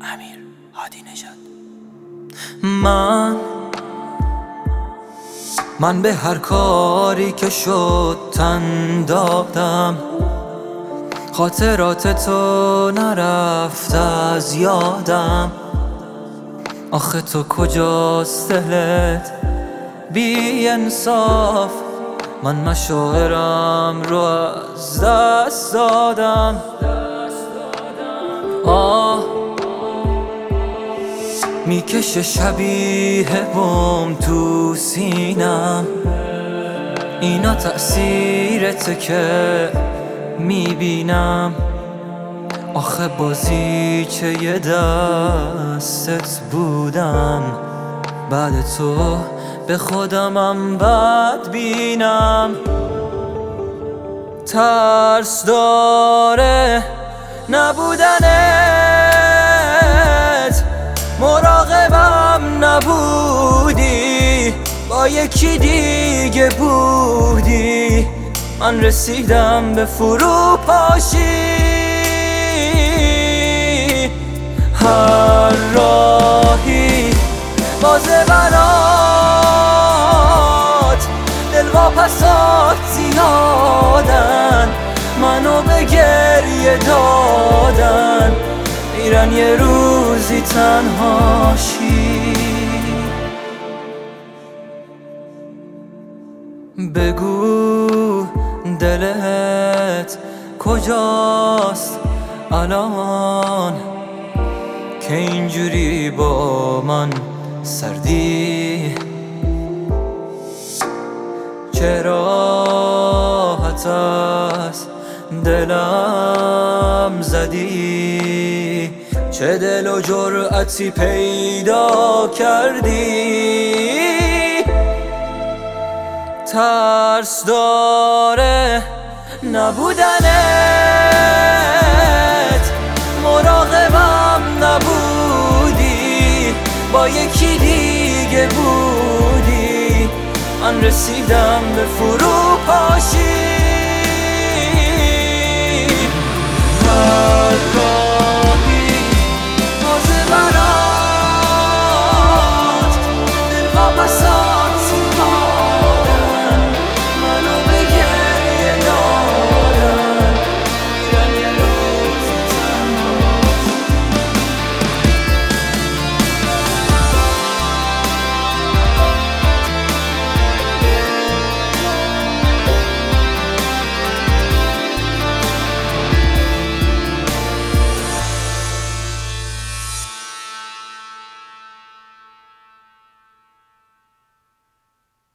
امیر هادی نژاد. من به هر کاری که شد تن دادم، خاطرات تو نرفت از یادم. آخه تو کجاست دلت بی انصاف؟ من مشاعرم رو از دست دادم. میکشه شبیه بم تو سینم، اینا تأثیرته که میبینم. آخه بازیچه یه دستت بودم، بعد تو به خودمم بد بینم. ترس داره نبودنت، مراقبم نبودی، با یکی دیگه بودی. من رسیدم به فروپاشی، هر راهی بازه برات، دلواپسات زیادن، منو به گریه دادن. میرن یه روزی تنهاشی. بگو دلت کجاست الان که اینجوری با من سردی؟ چرا راحت از دلم زدی؟ چه دل و جرأتی پیدا کردی؟ ترس داره نبودنت، مراقبم نبودی، با یکی دیگه بودی. من رسیدم به فروپاشی.